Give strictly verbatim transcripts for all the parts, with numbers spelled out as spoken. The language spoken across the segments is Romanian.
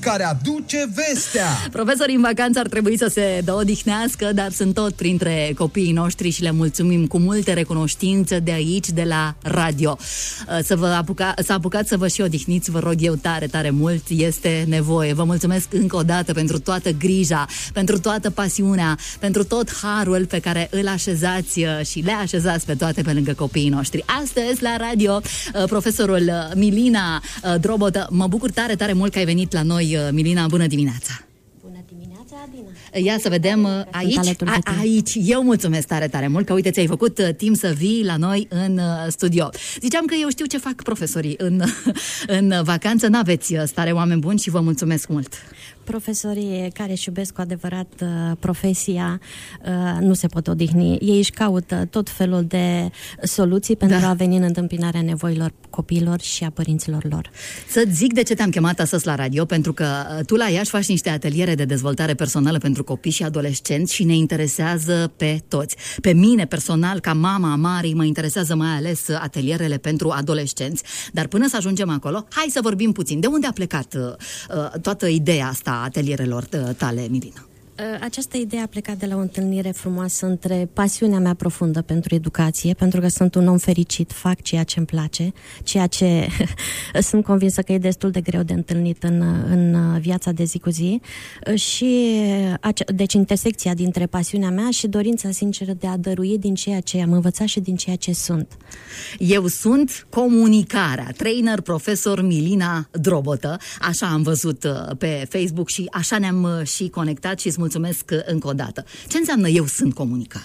care aduce vestea. Profesorii în vacanță ar trebui să se odihnească, dar sunt tot printre copiii noștri și le mulțumim cu multe recunoștințe de aici, de la radio. Să vă apuca, să apucați să vă și odihniți, vă rog eu tare, tare mult, este nevoie. Vă mulțumesc încă o dată pentru toată grija, pentru toată pasiunea, pentru tot harul pe care îl așezați și le așezați pe toate pe lângă copiii noștri. Astăzi la radio, profesorul Milina Drobotă. Mă bucur tare, tare mult că ai venit la noi, Milina. Bună dimineața! Bună dimineața, Adina! Ia să vedem aici, a, aici. Eu mulțumesc tare, tare mult că, uite, ți-ai făcut timp să vii la noi în studio. Ziceam că eu știu ce fac profesorii în, în vacanță. N-aveți stare, oameni buni, și vă mulțumesc mult. Profesorii care își iubesc cu adevărat uh, profesia uh, nu se pot odihni. Ei își caută tot felul de soluții pentru da. a veni în întâmpinarea nevoilor copiilor și a părinților lor. Să-ți zic de ce te-am chemat astăzi la radio, pentru că tu la Iași faci niște ateliere de dezvoltare personală pentru copii și adolescenți și ne interesează pe toți. Pe mine personal, ca mama a Marii, mă interesează mai ales atelierele pentru adolescenți, dar până să ajungem acolo, hai să vorbim puțin. De unde a plecat uh, toată ideea asta a atelierelor tale, Milina? Această idee a plecat de la o întâlnire frumoasă între pasiunea mea profundă pentru educație, pentru că sunt un om fericit, fac ceea ce îmi place, ceea ce sunt convinsă că e destul de greu de întâlnit în, în viața de zi cu zi, și deci intersecția dintre pasiunea mea și dorința sinceră de a dărui din ceea ce am învățat și din ceea ce sunt. Eu sunt comunicarea, trainer, profesor Milina Drobotă, așa am văzut pe Facebook și așa ne-am și conectat și îți mulțumesc încă o dată. Ce înseamnă eu sunt comunicare?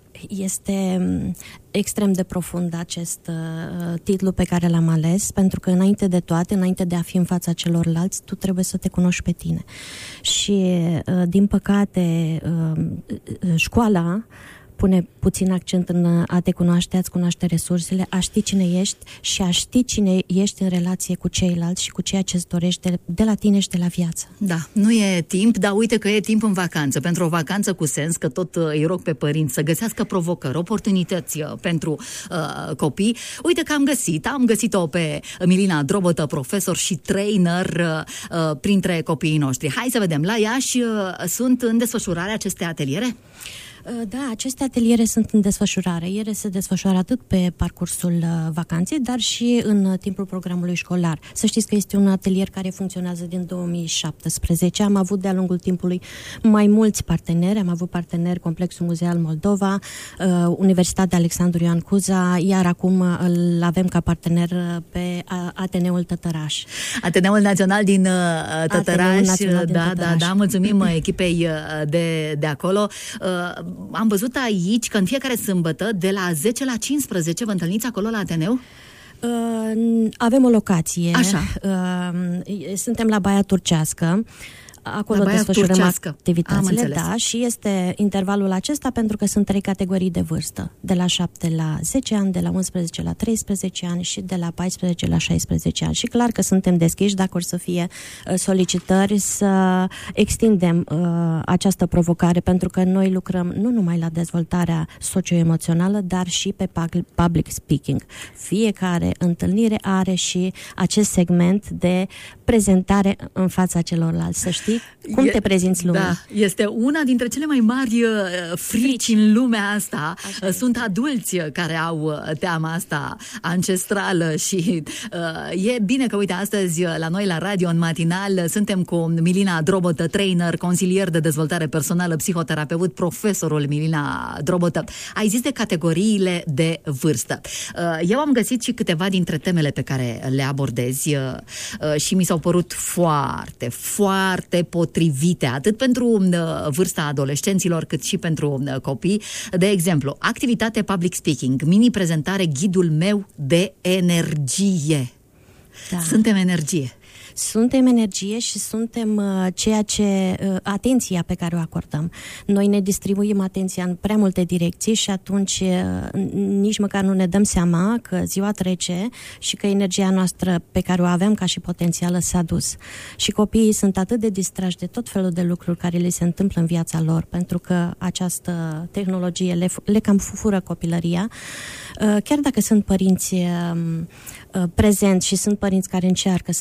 Este extrem de profund acest uh, titlu pe care l-am ales, pentru că înainte de toate, înainte de a fi în fața celorlalți, tu trebuie să te cunoști pe tine. Și, uh, din păcate, uh, școala pune puțin accent în a te cunoaște, a-ți cunoaște resursele, a ști cine ești și a ști cine ești în relație cu ceilalți și cu ceea ce îți dorești de, de la tine și de la viață. Da, nu e timp, dar uite că e timp în vacanță, pentru o vacanță cu sens, că tot îi rog pe părinți să găsească provocări, oportunități pentru uh, copii. Uite că am găsit, am găsit-o pe Milina Drobotă, profesor și trainer uh, printre copiii noștri. Hai să vedem, la Iași uh, sunt în desfășurare aceste ateliere? Da, aceste ateliere sunt în desfășurare. Ele se desfășoară atât pe parcursul vacanței, dar și în timpul programului școlar. Să știți că este un atelier care funcționează din două mii șaptesprezece. Am avut de-a lungul timpului mai mulți parteneri. Am avut parteneri Complexul Muzeal Moldova, Universitatea Alexandru Ioan Cuza, iar acum îl avem ca partener pe Ateneul Tătăraș. Ateneul Național din Tătăraș. Național din da, Tătăraș. da, da, mulțumim echipei de, de acolo. Am văzut aici că în fiecare sâmbătă, de la zece la cincisprezece, vă întâlniți acolo la Ateneu? Uh, avem o locație. Așa. Uh, suntem la Baia Turcească. Acolo desfășurăm activitățile, da, și este intervalul acesta pentru că sunt trei categorii de vârstă, de la șapte la zece ani, de la unsprezece la treisprezece ani și de la paisprezece la șaisprezece ani. Și clar că suntem deschiși, dacă or să fie solicitări, să extindem uh, această provocare, pentru că noi lucrăm nu numai la dezvoltarea socio-emoțională, dar și pe public speaking. Fiecare întâlnire are și acest segment de prezentare în fața celorlalți, să știi cum e, te prezinți lumea. Da, este una dintre cele mai mari uh, frici în lumea asta. Așa Sunt adulți care au uh, teama asta ancestrală și uh, e bine că, uite, astăzi la noi la radio, în matinal, suntem cu Milina Drobotă, trainer, consilier de dezvoltare personală, psihoterapeut, profesorul Milina Drobotă. Ai zis de categoriile de vârstă. Uh, eu am găsit și câteva dintre temele pe care le abordezi uh, uh, și mi s-au părut foarte, foarte potrivite, atât pentru uh, vârsta adolescenților, cât și pentru uh, copii. De exemplu, activitate public speaking, mini-prezentare, ghidul meu de energie. Da. Suntem energie. Suntem energie și suntem uh, ceea ce, uh, atenția pe care o acordăm. Noi ne distribuim atenția în prea multe direcții și atunci uh, nici măcar nu ne dăm seama că ziua trece și că energia noastră pe care o avem ca și potențială s-a dus. Și copiii sunt atât de distrași de tot felul de lucruri care le se întâmplă în viața lor, pentru că această tehnologie le, le cam fură copilăria. Uh, chiar dacă sunt părinți uh, prezenți și sunt părinți care încearcă să le des-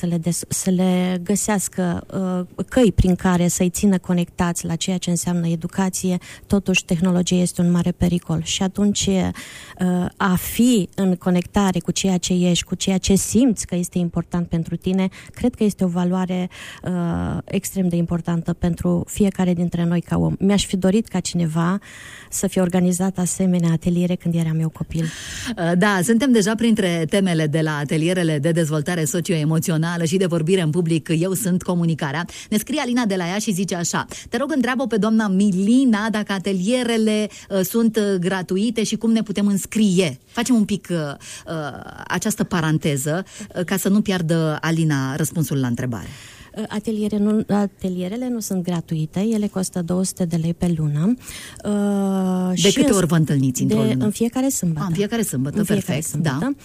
să le găsească uh, căi prin care să-i țină conectați la ceea ce înseamnă educație, totuși tehnologia este un mare pericol. Și atunci uh, a fi în conectare cu ceea ce ești, cu ceea ce simți că este important pentru tine, cred că este o valoare uh, extrem de importantă pentru fiecare dintre noi ca om. Mi-aș fi dorit ca cineva să fie organizat asemenea ateliere când eram eu copil. Da, suntem deja printre temele de la atelierele de dezvoltare socio-emoțională și de vorbire în public. Eu sunt comunicarea. Ne scrie Alina de la ea și zice așa: te rog, întreabă pe doamna Milina dacă atelierele uh, sunt uh, gratuite și cum ne putem înscrie. Facem un pic uh, uh, această paranteză uh, ca să nu piardă Alina răspunsul la întrebare. Ateliere nu, atelierele nu sunt gratuite, ele costă două sute de lei pe lună. Uh, de câte ori vă întâlniți într-o lună? În fiecare sâmbătă. A, în fiecare sâmbătă, în perfect, fiecare sâmbătă. Da.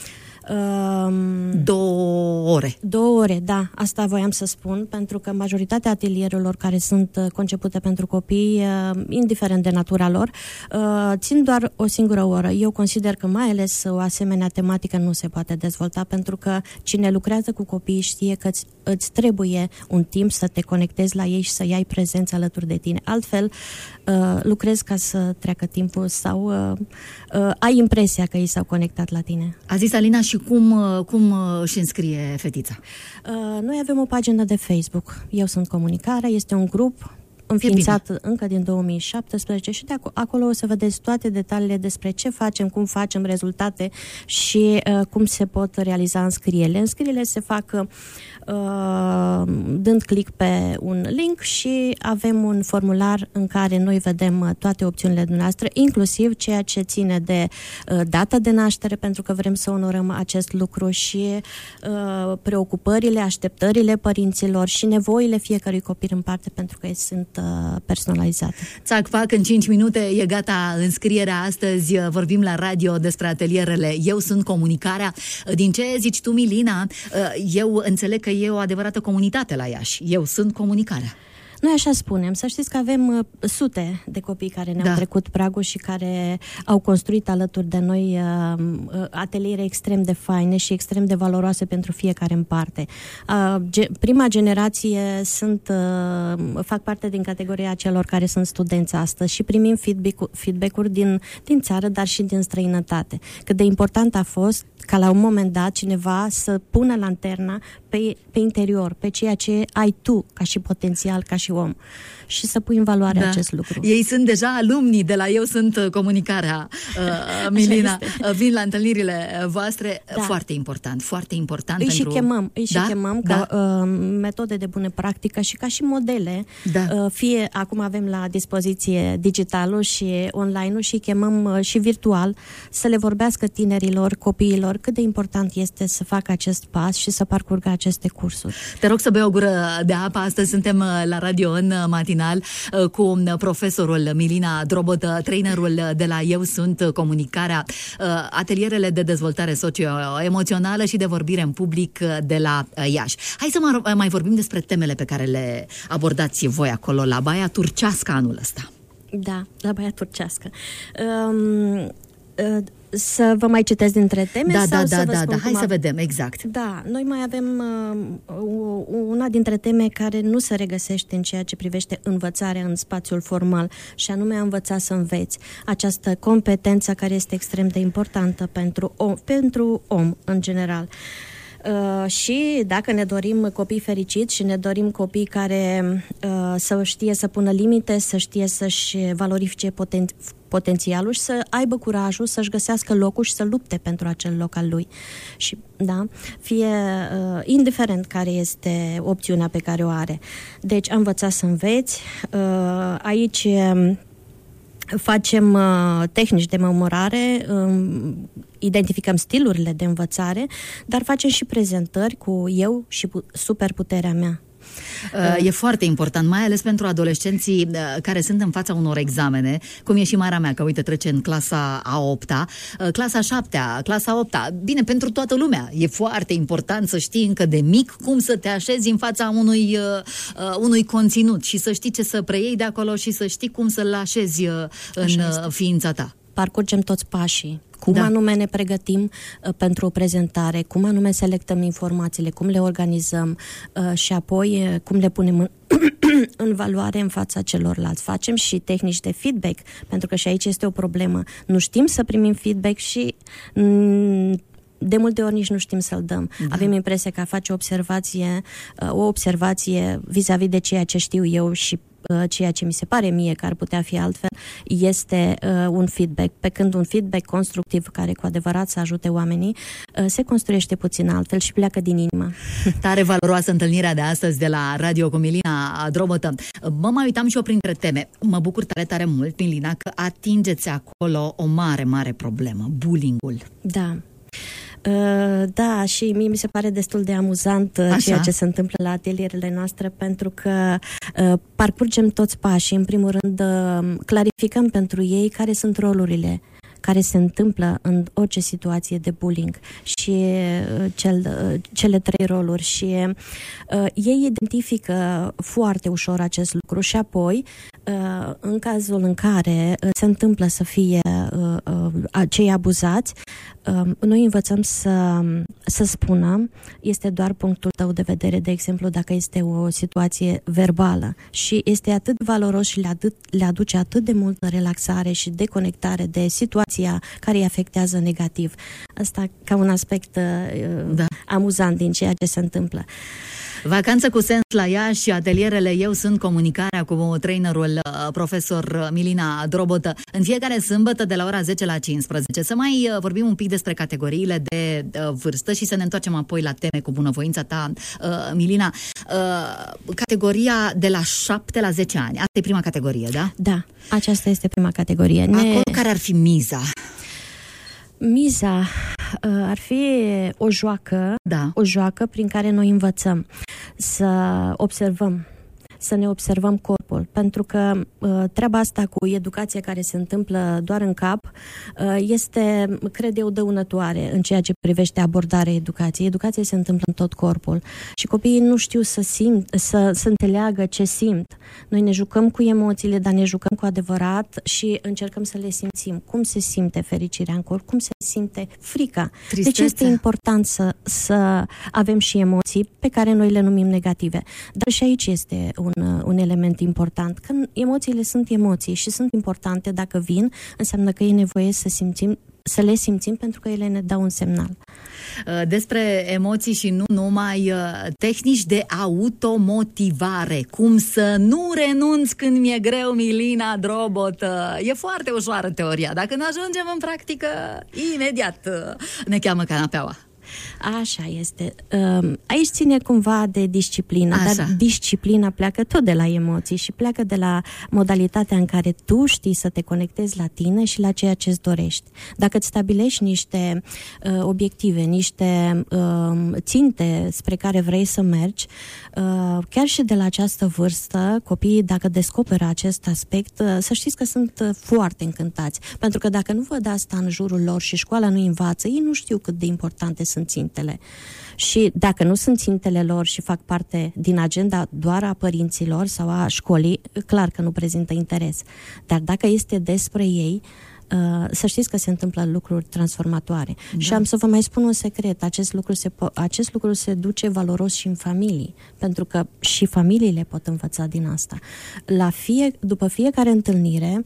Două ore. Două ore, da. Asta voiam să spun, pentru că majoritatea atelierelor care sunt concepute pentru copii, indiferent de natura lor, țin doar o singură oră. Eu consider că mai ales o asemenea tematică nu se poate dezvolta, pentru că cine lucrează cu copii știe că îți, îți trebuie un timp să te conectezi la ei și să iei prezență alături de tine. Altfel, lucrezi ca să treacă timpul sau ai impresia că ei s-au conectat la tine. A zis Alina, și cum, cum își înscrie fetița? Uh, noi avem o pagină de Facebook. Eu sunt comunicarea, este un grup înființat încă din două mii șaptesprezece și de ac- acolo o să vedeți toate detaliile despre ce facem, cum facem, rezultate și uh, cum se pot realiza înscrierile. Înscrierile se fac uh, dând click pe un link și avem un formular în care noi vedem toate opțiunile noastre, inclusiv ceea ce ține de uh, data de naștere, pentru că vrem să onorăm acest lucru și uh, preocupările, așteptările părinților și nevoile fiecărui copil în parte, pentru că ei sunt personalizate. Țac, fac, în cinci minute e gata înscrierea astăzi. Vorbim la radio despre atelierele Eu sunt comunicarea. Din ce zici tu, Milina? Eu înțeleg că e o adevărată comunitate la Iași. Eu sunt comunicarea. Noi așa spunem. Să știți că avem uh, sute de copii care ne-au da. trecut pragul și care au construit alături de noi uh, ateliere extrem de faine și extrem de valoroase pentru fiecare în parte. Uh, ge- prima generație sunt, uh, fac parte din categoria celor care sunt studenți astăzi și primim feedback- feedback-uri din, din țară, dar și din străinătate. Cât de important a fost ca la un moment dat cineva să pună lanterna pe, pe interior, pe ceea ce ai tu ca și potențial, ca și om, și să pui în valoare da. acest lucru. Ei sunt deja alumnii de la Eu sunt comunicarea, uh, Milina. Vin la întâlnirile voastre. Da. Foarte important, foarte important. Îi pentru... și chemăm, îi da? și chemăm da. ca uh, metode de bună practică și ca și modele. Da. Uh, fie acum avem la dispoziție digitalul și online-ul și chemăm uh, și virtual să le vorbească tinerilor, copiilor, cât de important este să facă acest pas și să parcurgă aceste cursuri. Te rog să bei o gură de apă. Astăzi suntem la radio în matinal cu profesorul Milina Drobotă, trainerul de la Eu sunt comunicarea, atelierele de dezvoltare socio-emoțională și de vorbire în public de la Iași. Hai să mai vorbim despre temele pe care le abordați voi acolo la Baia Turcească anul ăsta. Da, la Baia Turcească. Um, uh, Să vă mai citesc dintre teme? Da, sau da, să da, vă da, spun da. Hai cum să a... vedem, exact. Da, noi mai avem uh, una dintre teme care nu se regăsește în ceea ce privește învățarea în spațiul formal, și anume a învăța să înveți. Această competență care este extrem de importantă pentru om, pentru om în general. Uh, și dacă ne dorim copii fericiți și ne dorim copii care uh, să știe să pună limite, să știe să-și valorifice poten- potențialul și să aibă curajul să-și găsească locul și să lupte pentru acel loc al lui. Și, da, fie uh, indiferent care este opțiunea pe care o are. Deci, a învăța să înveți. Uh, aici uh, facem uh, tehnici de memorare, uh, identificăm stilurile de învățare, dar facem și prezentări cu eu și pu- superputerea mea. E foarte important, mai ales pentru adolescenții care sunt în fața unor examene, cum e și Mara mea, că uite trece în clasa a opta, clasa a șaptea, clasa a opta. Bine, pentru toată lumea e foarte important să știi încă de mic cum să te așezi în fața unui, unui conținut și să știi ce să preiei de acolo și să știi cum să-l așezi în ființa ta. Parcurgem toți pașii Cum da. anume ne pregătim uh, pentru o prezentare, cum anume selectăm informațiile, cum le organizăm uh, și apoi uh, cum le punem în, în valoare în fața celorlalți. Facem și tehnici de feedback, pentru că și aici este o problemă. Nu știm să primim feedback și mm, de multe ori nici nu știm să-l dăm. Da. Avem impresia că a face o observație, uh, o observație vis-a-vis de ceea ce știu eu și ceea ce mi se pare mie că ar putea fi altfel, este uh, un feedback, pe când un feedback constructiv care cu adevărat să ajute oamenii, uh, se construiește puțin altfel și pleacă din inimă. Tare valoroasă întâlnirea de astăzi de la Radio cu Milina Drobotă. Mă mai uitam și eu printre teme. Mă bucur tare, tare mult, Milina, că atingeți acolo o mare, mare problemă, bullying-ul. Da. Uh, da, și mie mi se pare destul de amuzant uh, ceea ce se întâmplă la atelierele noastre, pentru că uh, parcurgem toți pașii. În primul rând, uh, clarificăm pentru ei care sunt rolurile care se întâmplă în orice situație de bullying și uh, cel, uh, cele trei roluri și uh, ei identifică foarte ușor acest lucru și apoi uh, în cazul în care uh, se întâmplă să fie uh, uh, cei abuzați, uh, noi învățăm să, să spună, este doar punctul tău de vedere, de exemplu, dacă este o situație verbală, și este atât valoros și le, adu- le aduce atât de multă relaxare și deconectare de situația care îi afectează negativ. Asta ca un aspect uh, da. amuzant din ceea ce se întâmplă. Vacanță cu sens la Iași și atelierele Eu Sunt Comunicarea cu trainerul profesor Milina Drobotă în fiecare sâmbătă de la ora zece la cincisprezece. Să mai vorbim un pic despre categoriile de vârstă și să ne întoarcem apoi la teme cu bunăvoința ta, Milina. Categoria de la șapte la zece ani. Asta e prima categorie, da? Da, aceasta este prima categorie. Ne... Acolo care ar fi miza? Miza uh, ar fi o joacă, da. o joacă prin care noi învățăm să observăm, să ne observăm corpul, pentru că uh, treaba asta cu educația care se întâmplă doar în cap uh, este, cred eu, dăunătoare în ceea ce privește abordarea educației. Educația se întâmplă în tot corpul și copiii nu știu să simt, să, să înțeleagă ce simt. Noi ne jucăm cu emoțiile, dar ne jucăm cu adevărat și încercăm să le simțim. Cum se simte fericirea în corp? Cum se simte frica? Tristețea. Deci este important să, să avem și emoții pe care noi le numim negative. Dar și aici este un Un, un element important. Când emoțiile sunt emoții și sunt importante, dacă vin, înseamnă că e nevoie să simțim, să le simțim, pentru că ele ne dau un semnal. Despre emoții și nu numai, tehnici de automotivare. Cum să nu renunț când mi-e greu, Milina Drobotă. E foarte ușoară teoria. Dacă nu ajungem în practică, imediat ne cheamă canapeaua. Așa este. Aici ține cumva de disciplină, Așa. dar disciplina pleacă tot de la emoții și pleacă de la modalitatea în care tu știi să te conectezi la tine și la ceea ce îți dorești. Dacă îți stabilești niște uh, obiective, niște uh, ținte spre care vrei să mergi, uh, chiar și de la această vârstă, copiii, dacă descoperă acest aspect, uh, să știți că sunt uh, foarte încântați. Pentru că dacă nu văd asta în jurul lor și școala nu învață, ei nu știu cât de importante sunt țintele. Și dacă nu sunt țintele lor și fac parte din agenda doar a părinților sau a școlii, clar că nu prezintă interes. Dar dacă este despre ei, uh, să știți că se întâmplă lucruri transformatoare. Da. Și am să vă mai spun un secret, acest lucru, se po- acest lucru se duce valoros și în familii, pentru că și familiile pot învăța din asta. La fie, după fiecare întâlnire,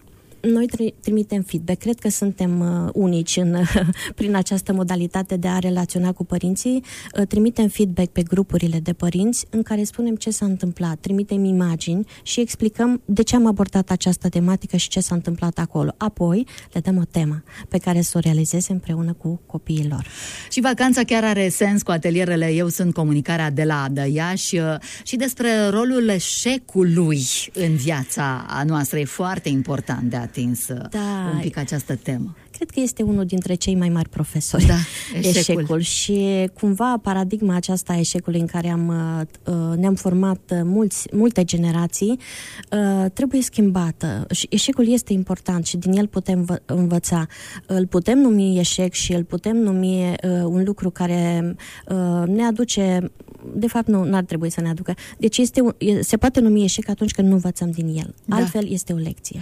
noi trimitem feedback. Cred că suntem uh, unici în, uh, prin această modalitate de a relaționa cu părinții. Uh, trimitem feedback pe grupurile de părinți în care spunem ce s-a întâmplat, trimitem imagini și explicăm de ce am abordat această tematică și ce s-a întâmplat acolo. Apoi le dăm o temă pe care să o realizeze împreună cu copiii lor. Și vacanța chiar are sens cu atelierele Eu Sunt Comunicarea de la Iași și despre rolul eșecului în viața noastră. E foarte important de atins da. un pic această temă. Cred că este unul dintre cei mai mari profesori, da, eșecul. eșecul. Și cumva paradigma aceasta a eșecului în care am, uh, ne-am format mulți, multe generații uh, trebuie schimbată. Și eșecul este important și din el putem vă- învăța. Îl putem numi eșec și îl putem numi uh, un lucru care uh, ne aduce de fapt nu, n-ar trebui să ne aducă. Deci este un, se poate numi eșec atunci când nu învățăm din el. Altfel da. Este o lecție.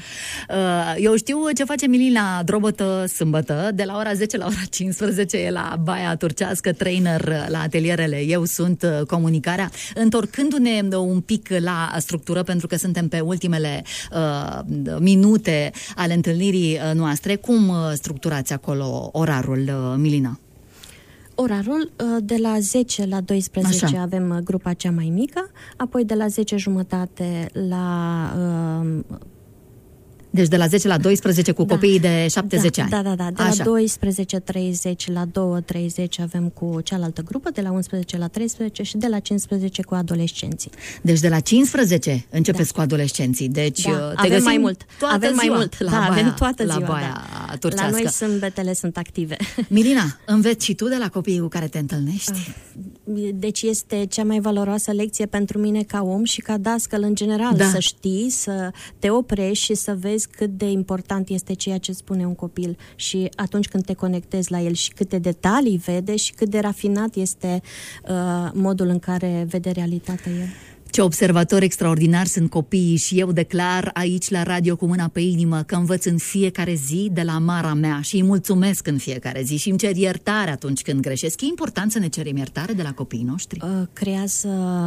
Eu știu ce face Milina Drobotă sâmbătă, de la ora zece la ora cincisprezece e la Baia Turcească, trainer la atelierele Eu Sunt Comunicarea. Întorcându-ne un pic la structură, pentru că suntem pe ultimele uh, minute ale întâlnirii noastre, cum structurați acolo orarul, Milina? Orarul, de la zece la doisprezece Așa. Avem grupa cea mai mică, apoi de la zece jumătate la... Uh, Deci de la zece la doisprezece cu da. Copiii de șapte-zece da, ani. Da, da, da. De Așa. La doisprezece treizeci la două treizeci avem cu cealaltă grupă, de la unsprezece la treisprezece și de la cincisprezece cu adolescenții. Deci de la cincisprezece începeți da. Cu adolescenții. Deci da. te avem mai mult. Toată avem ziua mai mult. la da, baia, avem toată ziua. La Baia da. Turcească. La noi sâmbetele sunt active. Milina, înveți și tu de la copiii cu care te întâlnești? Deci este cea mai valoroasă lecție pentru mine ca om și ca dascăl în general. Da. Să știi, să te oprești și să vezi cât de important este ceea ce spune un copil și atunci când te conectezi la el și câte detalii vede și cât de rafinat este uh, modul în care vede realitatea el. Ce observatori extraordinari sunt copiii și eu declar aici la radio cu mâna pe inimă că învăț în fiecare zi de la mara mea și îi mulțumesc în fiecare zi și îmi cer iertare atunci când greșesc. E important să ne cerem iertare de la copiii noștri? Uh, creează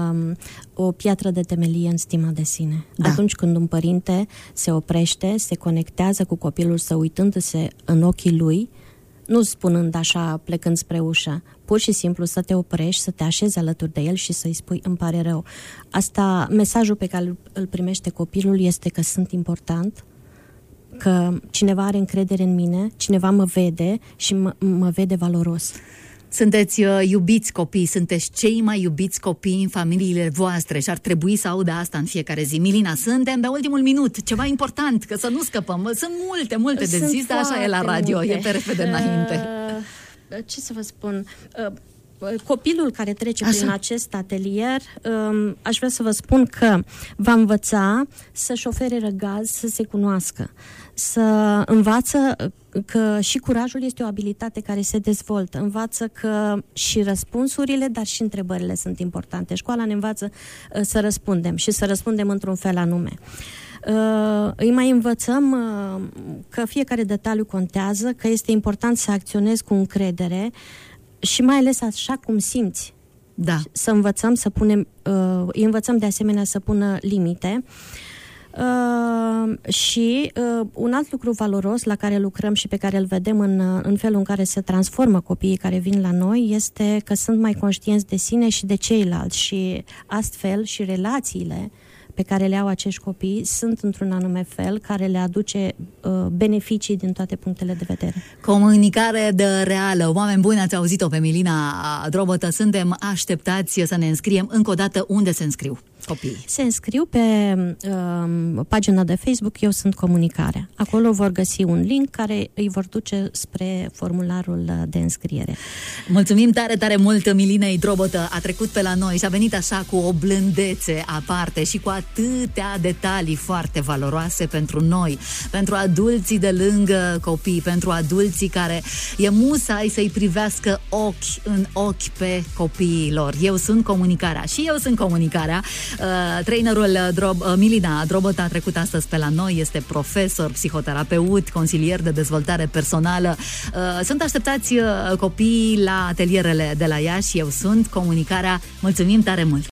o piatră de temelie în stima de sine. Da. Atunci când un părinte se oprește, se conectează cu copilul său uitându-se în ochii lui, nu spunând așa, plecând spre ușă, pur și simplu să te oprești, să te așezi alături de el și să-i spui, îmi pare rău. Asta, mesajul pe care îl primește copilul este că sunt important, că cineva are încredere în mine, cineva mă vede și mă, mă vede valoros. Sunteți uh, iubiți copii, sunteți cei mai iubiți copii în familiile voastre și ar trebui să audă asta în fiecare zi. Milina, suntem pe ultimul minut, ceva important, că să nu scăpăm. Sunt multe, multe de zis, dar așa e la radio, multe. E pe repede înainte. Uh, ce să vă spun... Uh, Copilul care trece Așa. Prin acest atelier, um, aș vrea să vă spun că va învăța să-și ofere răgaz, să se cunoască, să învață că și curajul este o abilitate care se dezvoltă, învață că și răspunsurile, dar și întrebările sunt importante. Școala ne învață uh, să răspundem și să răspundem într-un fel anume. Uh, îi mai învățăm uh, că fiecare detaliu contează, că este important să acționezi cu încredere și mai ales așa cum simți. Da. Să învățăm să punem, uh, îi învățăm de asemenea să pună limite. Uh, și uh, un alt lucru valoros la care lucrăm și pe care îl vedem în, în felul în care se transformă copiii care vin la noi este că sunt mai conștienți de sine și de ceilalți și astfel și relațiile pe care le au acești copii sunt într-un anume fel care le aduce uh, beneficii din toate punctele de vedere. Comunicare de reală. Oameni buni, ați auzit-o pe Milina Drobotă. Suntem așteptați să ne înscriem. Încă o dată, unde se înscriu copiii? Se înscriu pe uh, pagina de Facebook Eu Sunt Comunicarea. Acolo vor găsi un link care îi vor duce spre formularul de înscriere. Mulțumim tare, tare mult Milinei Drobotă. A trecut pe la noi și a venit așa cu o blândețe aparte și cu atâtea detalii foarte valoroase pentru noi, pentru adulții de lângă copii, pentru adulții care e musai să-i privească ochi în ochi pe copiii lor. Eu sunt comunicarea și eu sunt comunicarea. Uh, trainerul Drob, uh, Milina Drobotă a trecut astăzi pe la noi, este profesor, psihoterapeut, consilier de dezvoltare personală. Uh, sunt așteptați uh, copiii la atelierele de la Iași. Eu sunt comunicarea. Mulțumim tare mult!